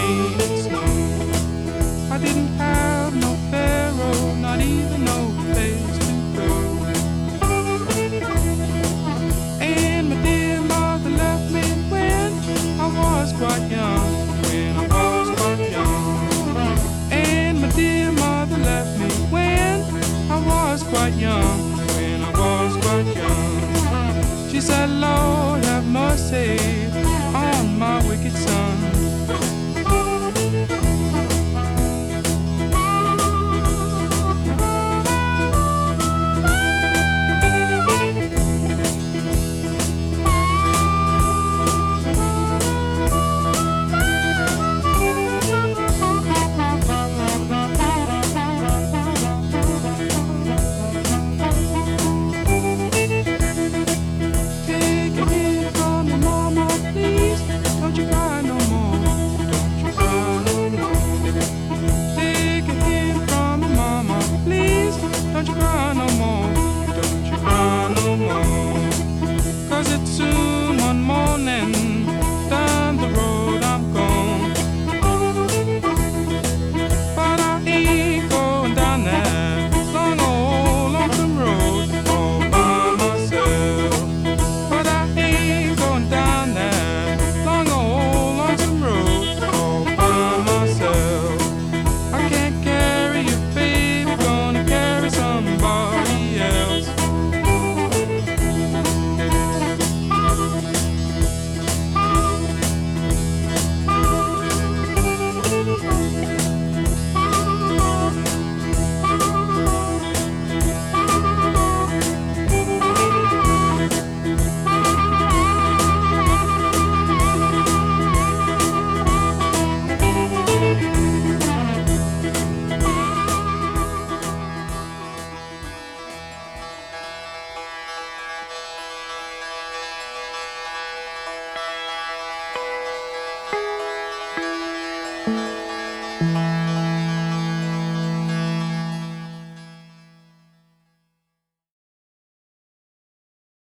rain and snow. I didn't have no pharaoh, not even no place to go. And my dear mother left me when I was quite young, when I was quite young. And my dear mother left me when I was quite young, when I was quite young. She said, Lord, have mercy on my wicked son.